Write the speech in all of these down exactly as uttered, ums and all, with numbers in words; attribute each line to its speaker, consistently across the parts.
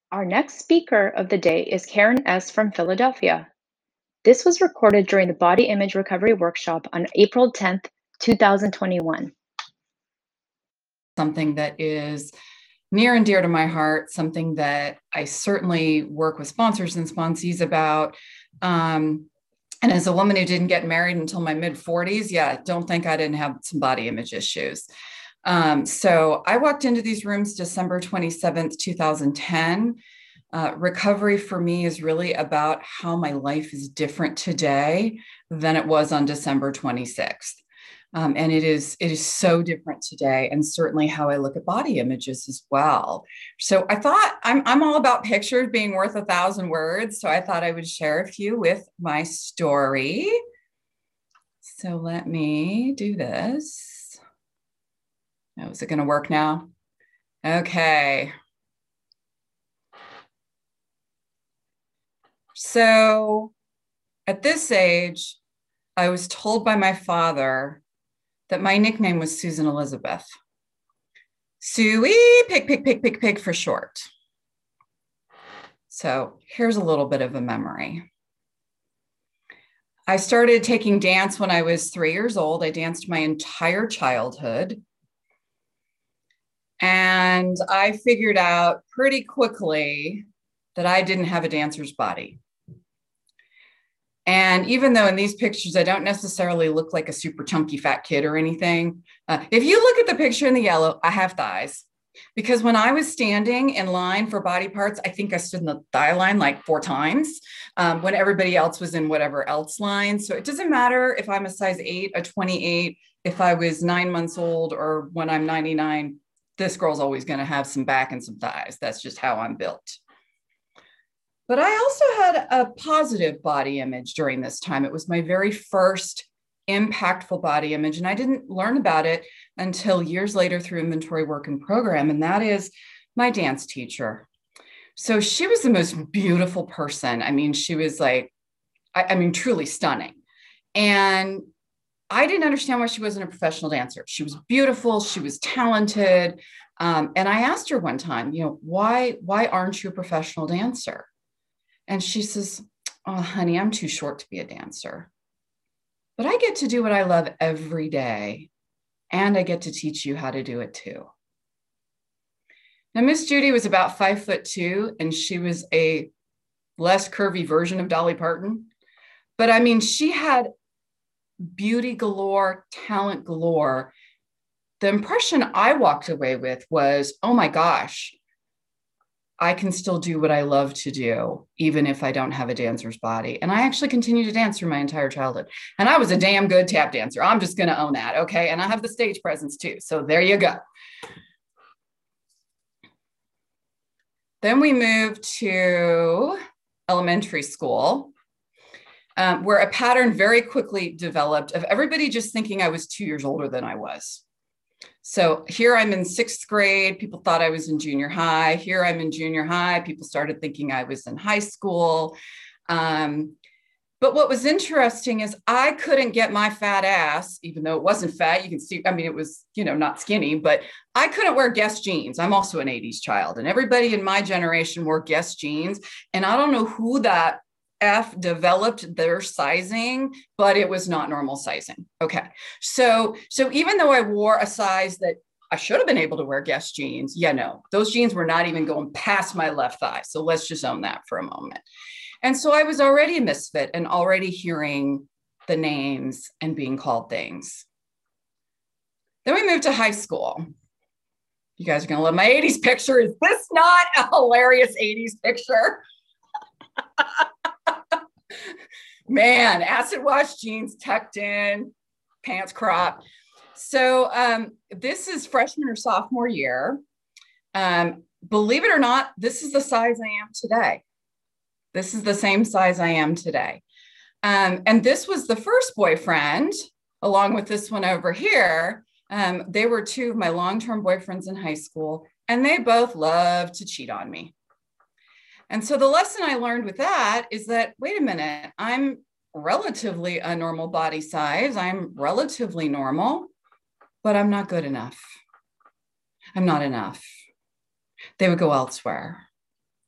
Speaker 1: Our next speaker of the day is Karen S. from Philadelphia. This was recorded during the Body Image Recovery Workshop on April tenth, two thousand twenty-one.
Speaker 2: Something that is near and dear to my heart, something that I certainly work with sponsors and sponsees about. Um, and as a woman who didn't get married until my mid forties, yeah, don't think I didn't have some body image issues. Um, so I walked into these rooms December twenty-seventh, two thousand ten. Uh, recovery for me is really about how my life is different today than it was on December twenty-sixth. Um, and it is it is so different today, and certainly how I look at body images as well. So I thought I'm I'm all about pictures being worth a thousand words. So I thought I would share a few with my story. So let me do this. Oh, is it going to work now? Okay. So at this age, I was told by my father that my nickname was Susan Elizabeth. Suey, pig, pig, pig, pig, pig for short. So here's a little bit of a memory. I started taking dance when I was three years old. I danced my entire childhood. And I figured out pretty quickly that I didn't have a dancer's body. And even though in these pictures, I don't necessarily look like a super chunky fat kid or anything, uh, if you look at the picture in the yellow, I have thighs. Because when I was standing in line for body parts, I think I stood in the thigh line like four times um, when everybody else was in whatever else line. So it doesn't matter if I'm a size eight, a twenty-eight, if I was nine months old, or when I'm ninety-nine, this girl's always going to have some back and some thighs. That's just how I'm built. But I also had a positive body image during this time. It was my very first impactful body image. And I didn't learn about it until years later through inventory work and program. And that is my dance teacher. So she was the most beautiful person. I mean, she was like, I, I mean, truly stunning. And I didn't understand why she wasn't a professional dancer. She was beautiful. She was talented. Um, and I asked her one time, you know, why, why aren't you a professional dancer? And she says, oh, honey, I'm too short to be a dancer. But I get to do what I love every day. And I get to teach you how to do it too. Now, Miss Judy was about five foot two, and she was a less curvy version of Dolly Parton. But I mean, she had beauty galore, talent galore. The impression I walked away with was, oh my gosh, I can still do what I love to do, even if I don't have a dancer's body. And I actually continued to dance through my entire childhood. And I was a damn good tap dancer. I'm just going to own that. Okay. And I have the stage presence too. So there you go. Then we moved to elementary school, um, where a pattern very quickly developed of everybody just thinking I was two years older than I was. So here I'm in sixth grade. People thought I was in junior high. Here I'm in junior high. People started thinking I was in high school. Um, but what was interesting is I couldn't get my fat ass, even though it wasn't fat. You can see, I mean, it was, you know, not skinny, but I couldn't wear Guess jeans. I'm also an eighties child, and everybody in my generation wore Guess jeans. And I don't know who that F developed their sizing, but it was not normal sizing. Okay. So, so even though I wore a size that I should have been able to wear Guess jeans, yeah, no, those jeans were not even going past my left thigh. So let's just own that for a moment. And so I was already a misfit and already hearing the names and being called things. Then we moved to high school. You guys are going to love my eighties picture. Is this not a hilarious eighties picture? Man, acid wash jeans tucked in, pants cropped. So um, this is freshman or sophomore year. Um, believe it or not, this is the size I am today. This is the same size I am today. Um, and this was the first boyfriend, along with this one over here. Um, they were two of my long-term boyfriends in high school, and they both loved to cheat on me. And so the lesson I learned with that is that, wait a minute, I'm relatively a normal body size. I'm relatively normal, but I'm not good enough. I'm not enough. They would go elsewhere.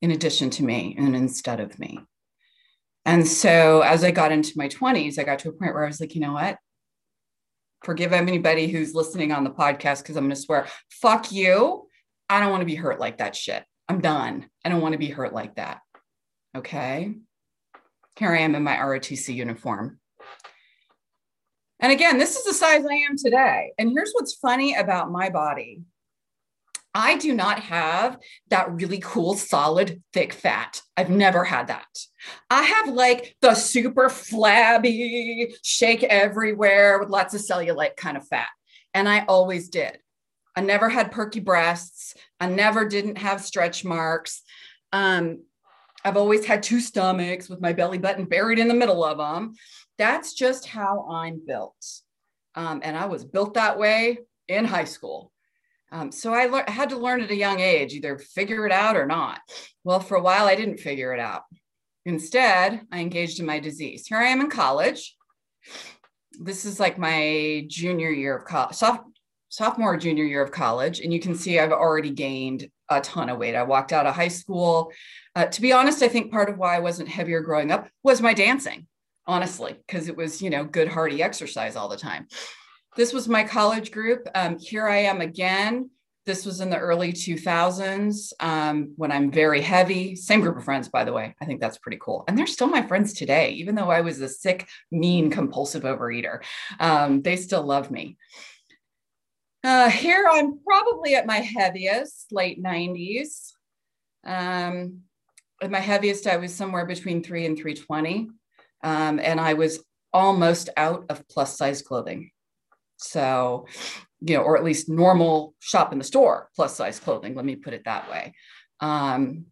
Speaker 2: in addition to me and instead of me. And so as I got into my twenties, I got to a point where I was like, you know what? Forgive anybody who's listening on the podcast because I'm going to swear, fuck you. I don't want to be hurt like that shit. I'm done. I don't want to be hurt like that. Okay. Here I am in my R O T C uniform. And again, this is the size I am today. And here's what's funny about my body. I do not have that really cool, solid, thick fat. I've never had that. I have like the super flabby, shake everywhere with lots of cellulite kind of fat. And I always did. I never had perky breasts. I never didn't have stretch marks. Um, I've always had two stomachs with my belly button buried in the middle of them. That's just how I'm built. Um, and I was built that way in high school. Um, so I, le- I had to learn at a young age, either figure it out or not. Well, for a while, I didn't figure it out. Instead, I engaged in my disease. Here I am in college. This is like my junior year of college, soph- sophomore, junior year of college. And you can see I've already gained a ton of weight. I walked out of high school. Uh, to be honest, I think part of why I wasn't heavier growing up was my dancing, honestly, because it was, you know, good, hearty exercise all the time. This was my college group. Um, here I am again. This was in the early two thousands um, when I'm very heavy. Same group of friends, by the way. I think that's pretty cool. And they're still my friends today, even though I was a sick, mean, compulsive overeater. Um, they still love me. Uh, here I'm probably at my heaviest, late nineties. Um, at my heaviest, I was somewhere between three and three twenty. Um, and I was almost out of plus size clothing. So, you know, or at least normal shop in the store, plus size clothing. Let me put it that way. Um,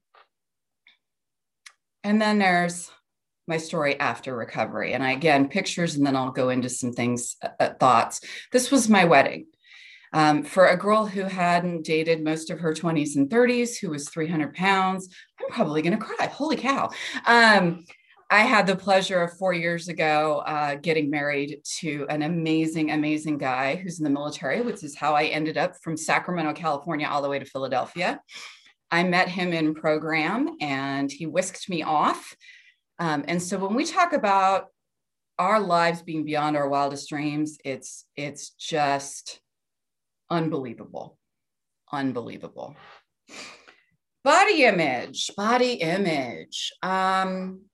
Speaker 2: and then there's my story after recovery. And I, again, pictures, and then I'll go into some things, uh, thoughts. This was my wedding. Um, for a girl who hadn't dated most of her twenties and thirties, who was three hundred pounds, I'm probably going to cry. Holy cow. Um, I had the pleasure of four years ago uh, getting married to an amazing, amazing guy who's in the military, which is how I ended up from Sacramento, California, all the way to Philadelphia. I met him in program and he whisked me off. Um, and so when we talk about our lives being beyond our wildest dreams, it's, it's just unbelievable, unbelievable. Body image, body image. Um,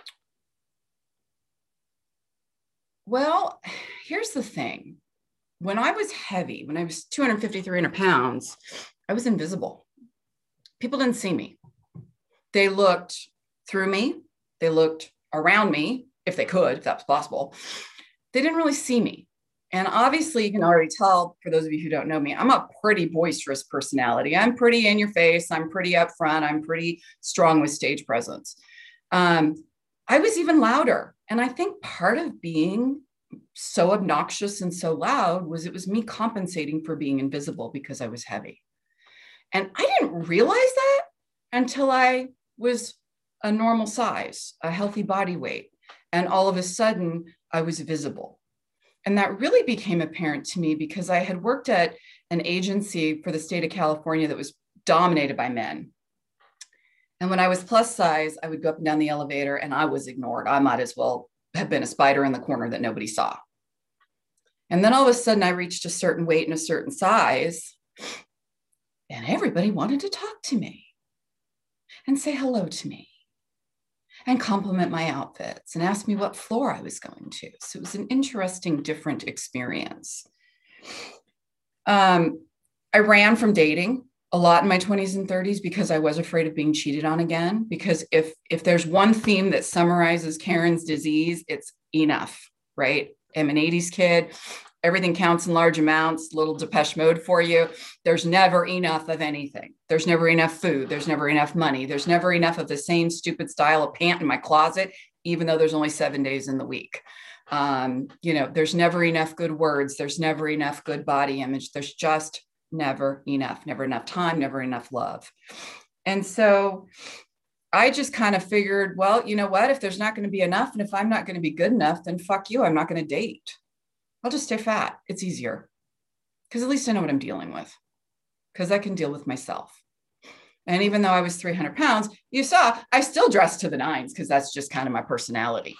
Speaker 2: Well, here's the thing. When I was heavy, when I was two hundred fifty, three hundred pounds, I was invisible. People didn't see me. They looked through me. They looked around me, if they could, if that was possible. They didn't really see me. And obviously, you can already tell, for those of you who don't know me, I'm a pretty boisterous personality. I'm pretty in your face. I'm pretty upfront. I'm pretty strong with stage presence. Um, I was even louder. And I think part of being so obnoxious and so loud was it was me compensating for being invisible because I was heavy. And I didn't realize that until I was a normal size, a healthy body weight. And all of a sudden I was visible. And that really became apparent to me because I had worked at an agency for the state of California that was dominated by men. And when I was plus size, I would go up and down the elevator and I was ignored. I might as well have been a spider in the corner that nobody saw. And then all of a sudden I reached a certain weight and a certain size and everybody wanted to talk to me and say hello to me and compliment my outfits and ask me what floor I was going to. So it was an interesting, different experience. Um, I ran from dating a lot in my twenties and thirties because I was afraid of being cheated on again. Because if if there's one theme that summarizes Karen's disease, it's enough, right? I'm an eighties kid. Everything counts in large amounts, little Depeche Mode for you. There's never enough of anything. There's never enough food. There's never enough money. There's never enough of the same stupid style of pant in my closet, even though there's only seven days in the week. Um, you know, there's never enough good words. There's never enough good body image. There's just never enough, never enough time, never enough love. And so I just kind of figured, well, you know what, if there's not going to be enough, and if I'm not going to be good enough, then fuck you, I'm not going to date. I'll just stay fat. It's easier because at least I know what I'm dealing with because I can deal with myself. And even though I was three hundred pounds, you saw I still dressed to the nines because that's just kind of my personality.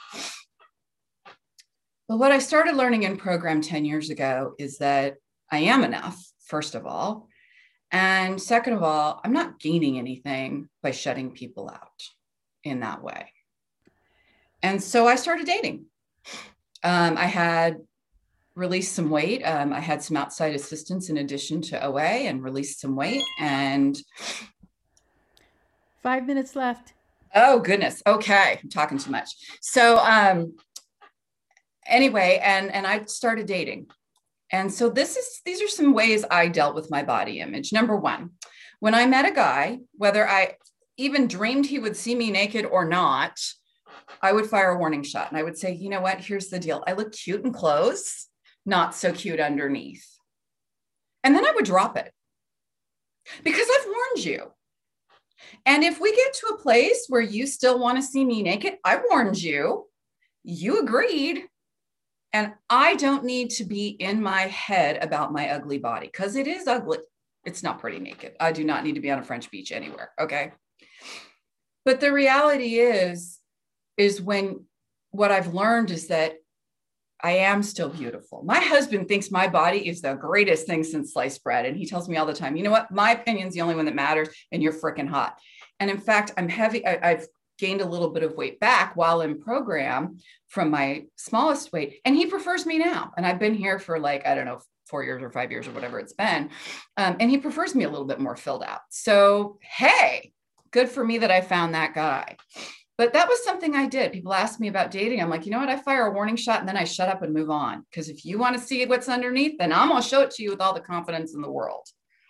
Speaker 2: But what I started learning in program ten years ago is that I am enough, first of all. And second of all, I'm not gaining anything by shutting people out in that way. And so I started dating. Um, I had released some weight. Um, I had some outside assistance in addition to O A and released some weight. And
Speaker 3: five minutes left.
Speaker 2: Oh, goodness. Okay. I'm talking too much. So um, anyway, and, and I started dating. And so this is, these are some ways I dealt with my body image. Number one, when I met a guy, whether I even dreamed he would see me naked or not, I would fire a warning shot. And I would say, you know what, here's the deal. I look cute in clothes, not so cute underneath. And then I would drop it because I've warned you. And if we get to a place where you still want to see me naked, I warned you, you agreed. And I don't need to be in my head about my ugly body because it is ugly. It's not pretty naked. I do not need to be on a French beach anywhere. Okay. But the reality is, is when what I've learned is that I am still beautiful. My husband thinks my body is the greatest thing since sliced bread. And he tells me all the time, you know what? My opinion's the only one that matters and you're freaking hot. And in fact, I'm heavy. I, I've gained a little bit of weight back while in program from my smallest weight. And he prefers me now. And I've been here for like, I don't know, four years or five years or whatever it's been. Um, and he prefers me a little bit more filled out. So, hey, good for me that I found that guy. But that was something I did. People asked me about dating. I'm like, you know what? I fire a warning shot and then I shut up and move on. Because if you want to see what's underneath, then I'm going to show it to you with all the confidence in the world.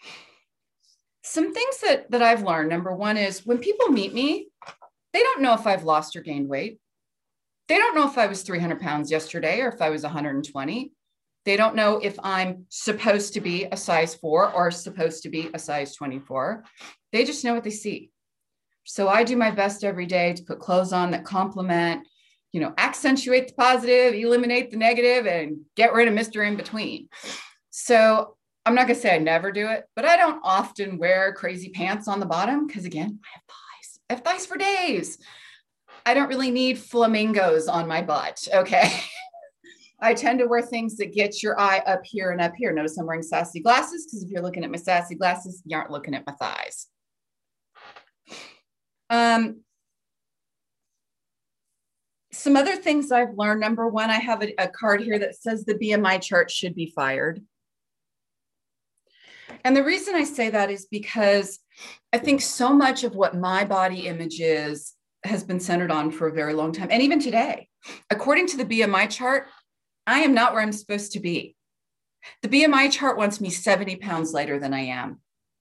Speaker 2: Some things that, that I've learned. Number one is when people meet me, they don't know if I've lost or gained weight. They don't know if I was three hundred pounds yesterday or if I was one hundred twenty. They don't know if I'm supposed to be a size four or supposed to be a size twenty-four. They just know what they see. So I do my best every day to put clothes on that complement, you know, accentuate the positive, eliminate the negative, and get rid of Mister In Between. So I'm not going to say I never do it, but I don't often wear crazy pants on the bottom because, again, I have thighs. I have thighs for days. I don't really need flamingos on my butt, okay? I tend to wear things that get your eye up here and up here. Notice I'm wearing sassy glasses because if you're looking at my sassy glasses, you aren't looking at my thighs. Um, some other things I've learned. Number one, I have a, a card here that says the B M I chart should be fired. And the reason I say that is because I think so much of what my body image is has been centered on for a very long time. And even today, according to the B M I chart, I am not where I'm supposed to be. The B M I chart wants me seventy pounds lighter than I am.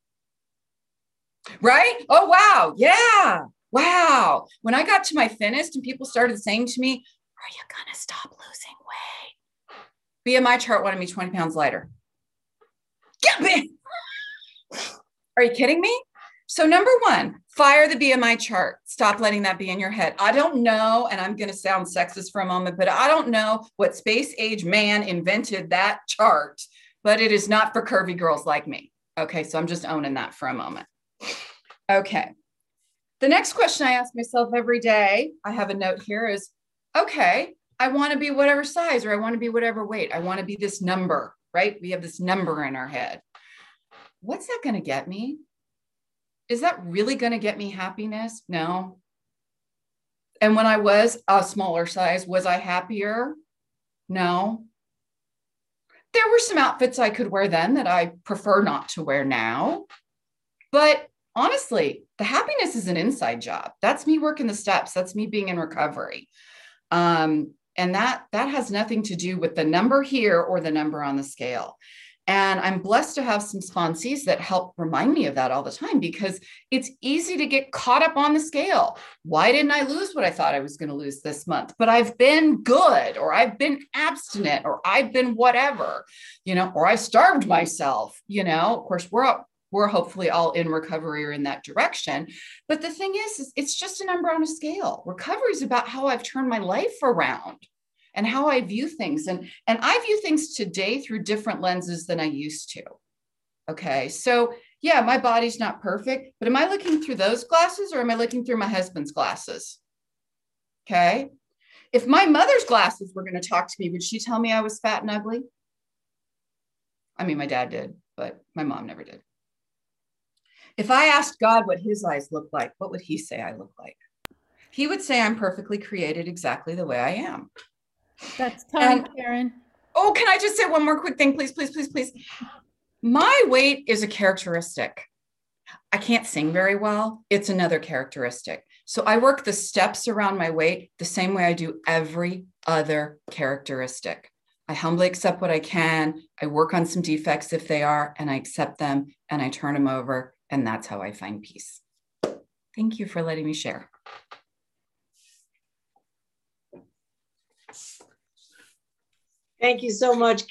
Speaker 2: Right? Oh, wow. Yeah. Wow. When I got to my thinnest and people started saying to me, are you going to stop losing weight? B M I chart wanted me twenty pounds lighter. Get me. Are you kidding me? So number one, fire the B M I chart. Stop letting that be in your head. I don't know, and I'm going to sound sexist for a moment, but I don't know what space age man invented that chart, but it is not for curvy girls like me. Okay, so I'm just owning that for a moment. Okay. The next question I ask myself every day, I have a note here is, okay, I want to be whatever size, or I want to be whatever weight. I want to be this number, right? We have this number in our head. What's that going to get me? Is that really going to get me happiness? No. And when I was a smaller size, was I happier? No. There were some outfits I could wear then that I prefer not to wear now. But honestly, the happiness is an inside job. That's me working the steps. That's me being in recovery. Um, and that, that has nothing to do with the number here or the number on the scale. And I'm blessed to have some sponsees that help remind me of that all the time, because it's easy to get caught up on the scale. Why didn't I lose what I thought I was going to lose this month? But I've been good, or I've been abstinent, or I've been whatever, you know, or I starved myself, you know. Of course, we're up. We're hopefully all in recovery or in that direction. But the thing is, is it's just a number on a scale. Recovery is about how I've turned my life around and how I view things. And, and I view things today through different lenses than I used to. Okay. So Yeah, my body's not perfect, but am I looking through those glasses or am I looking through my husband's glasses? Okay. If my mother's glasses were going to talk to me, would she tell me I was fat and ugly? I mean, my dad did, but my mom never did. If I asked God what his eyes look like, what would he say I look like? He would say I'm perfectly created exactly the way I am.
Speaker 3: That's time,
Speaker 2: And,
Speaker 3: Karen.
Speaker 2: oh, can I just say one more quick thing, please, please, please, please? My weight is a characteristic. I can't sing very well. It's another characteristic. So I work the steps around my weight the same way I do every other characteristic. I humbly accept what I can. I work on some defects if they are, and I accept them and I turn them over. And that's how I find peace. Thank you for letting me share.
Speaker 4: Thank you so much,